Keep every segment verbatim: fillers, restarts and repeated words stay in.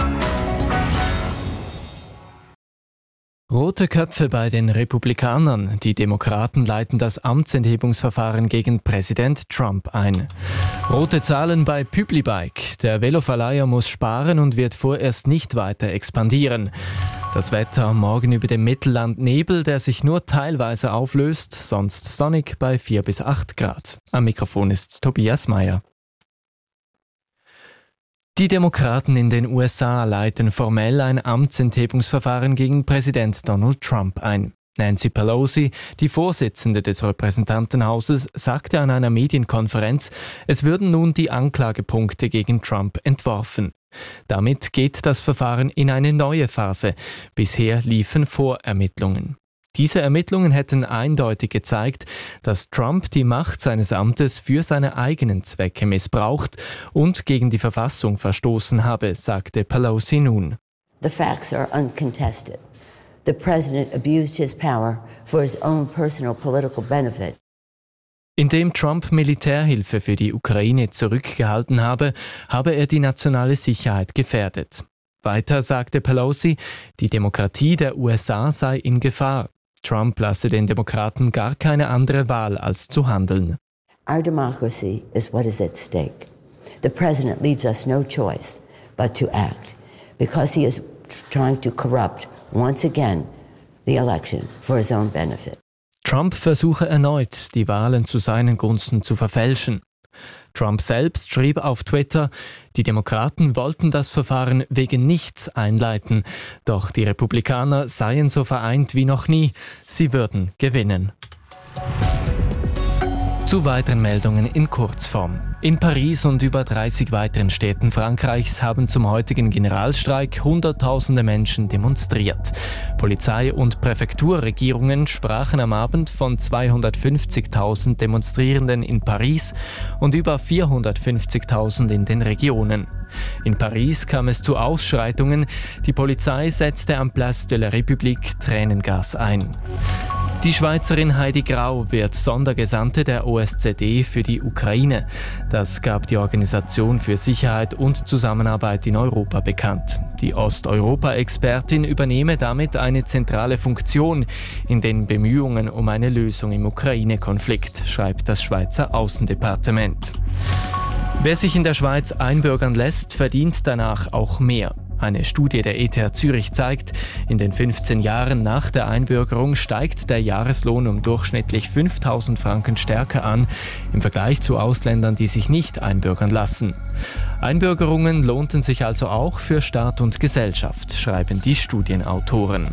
Rote Köpfe bei den Republikanern. Die Demokraten leiten das Amtsenthebungsverfahren gegen Präsident Trump ein. Rote Zahlen bei Publibike. Der Veloverleiher muss sparen und wird vorerst nicht weiter expandieren. Das Wetter morgen über dem Mittelland Nebel, der sich nur teilweise auflöst, sonst sonnig bei vier bis acht Grad. Am Mikrofon ist Tobias Meyer. Die Demokraten in den U S A leiten formell ein Amtsenthebungsverfahren gegen Präsident Donald Trump ein. Nancy Pelosi, die Vorsitzende des Repräsentantenhauses, sagte an einer Medienkonferenz, es würden nun die Anklagepunkte gegen Trump entworfen. Damit geht das Verfahren in eine neue Phase. Bisher liefen Vorermittlungen. Diese Ermittlungen hätten eindeutig gezeigt, dass Trump die Macht seines Amtes für seine eigenen Zwecke missbraucht und gegen die Verfassung verstoßen habe, sagte Pelosi nun. The facts are uncontested. The president abused his power for his own personal political benefit. Indem Trump Militärhilfe für die Ukraine zurückgehalten habe, habe er die nationale Sicherheit gefährdet. Weiter sagte Pelosi, die Demokratie der U S A sei in Gefahr. Trump lasse den Demokraten gar keine andere Wahl, als zu handeln. Our democracy is what is at stake. The president leaves us no choice but to act, because he is trying to corrupt once again the election for his own benefit. Trump versuche erneut, die Wahlen zu seinen Gunsten zu verfälschen. Trump selbst schrieb auf Twitter, die Demokraten wollten das Verfahren wegen nichts einleiten, doch die Republikaner seien so vereint wie noch nie, sie würden gewinnen. Zu weiteren Meldungen in Kurzform. In Paris und über dreißig weiteren Städten Frankreichs haben zum heutigen Generalstreik Hunderttausende Menschen demonstriert. Polizei und Präfekturregierungen sprachen am Abend von zweihundertfünfzigtausend Demonstrierenden in Paris und über vierhundertfünfzigtausend in den Regionen. In Paris kam es zu Ausschreitungen. Die Polizei setzte am Place de la République Tränengas ein. Die Schweizerin Heidi Grau wird Sondergesandte der O S Z E für die Ukraine. Das gab die Organisation für Sicherheit und Zusammenarbeit in Europa bekannt. Die Osteuropa-Expertin übernehme damit eine zentrale Funktion in den Bemühungen um eine Lösung im Ukraine-Konflikt, schreibt das Schweizer Außendepartement. Wer sich in der Schweiz einbürgern lässt, verdient danach auch mehr. Eine Studie der E T H Zürich zeigt, in den fünfzehn Jahren nach der Einbürgerung steigt der Jahreslohn um durchschnittlich fünftausend Franken stärker an, im Vergleich zu Ausländern, die sich nicht einbürgern lassen. Einbürgerungen lohnten sich also auch für Staat und Gesellschaft, schreiben die Studienautoren.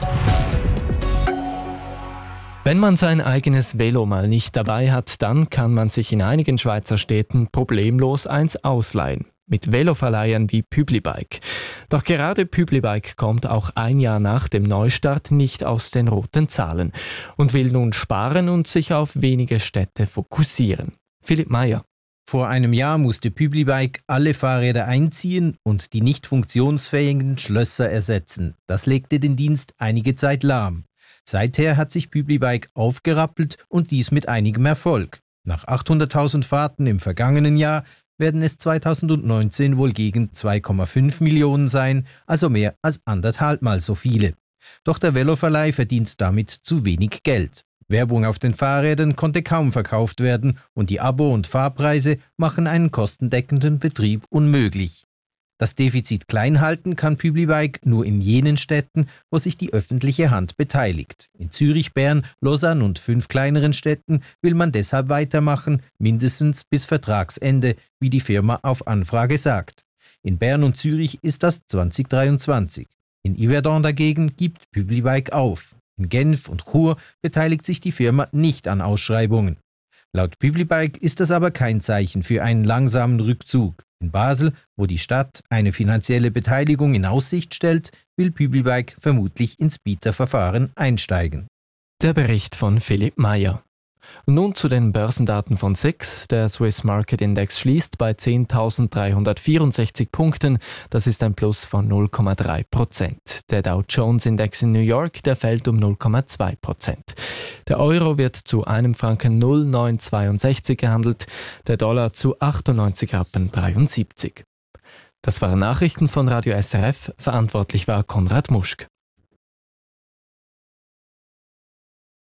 Wenn man sein eigenes Velo mal nicht dabei hat, dann kann man sich in einigen Schweizer Städten problemlos eins ausleihen. Mit Veloverleihern wie Publibike. Doch gerade Publibike kommt auch ein Jahr nach dem Neustart nicht aus den roten Zahlen und will nun sparen und sich auf wenige Städte fokussieren. Philipp Meyer. Vor einem Jahr musste Publibike alle Fahrräder einziehen und die nicht funktionsfähigen Schlösser ersetzen. Das legte den Dienst einige Zeit lahm. Seither hat sich Publibike aufgerappelt und dies mit einigem Erfolg. Nach achthunderttausend Fahrten im vergangenen Jahr werden es zweitausendneunzehn wohl gegen zwei Komma fünf Millionen sein, also mehr als anderthalbmal so viele. Doch der Veloverleih verdient damit zu wenig Geld. Werbung auf den Fahrrädern konnte kaum verkauft werden und die Abo- und Fahrpreise machen einen kostendeckenden Betrieb unmöglich. Das Defizit klein halten kann Publibike nur in jenen Städten, wo sich die öffentliche Hand beteiligt. In Zürich, Bern, Lausanne und fünf kleineren Städten will man deshalb weitermachen, mindestens bis Vertragsende, wie die Firma auf Anfrage sagt. In Bern und Zürich ist das zwanzig dreiundzwanzig. In Yverdon dagegen gibt Publibike auf. In Genf und Chur beteiligt sich die Firma nicht an Ausschreibungen. Laut Publibike ist das aber kein Zeichen für einen langsamen Rückzug. In Basel, wo die Stadt eine finanzielle Beteiligung in Aussicht stellt, will Publibike vermutlich ins Bieterverfahren einsteigen. Der Bericht von Philipp Meyer. Und nun zu den Börsendaten von S I X. Der Swiss Market Index schließt bei zehntausenddreihundertvierundsechzig Punkten. Das ist ein Plus von null Komma drei Prozent. Der Dow Jones Index in New York, der fällt um null Komma zwei Prozent. Der Euro wird zu einem Franken null Komma neunhundertzweiundsechzig gehandelt, der Dollar zu achtundneunzig Rappen dreiundsiebzig. Das waren Nachrichten von Radio S R F, verantwortlich war Konrad Muschk.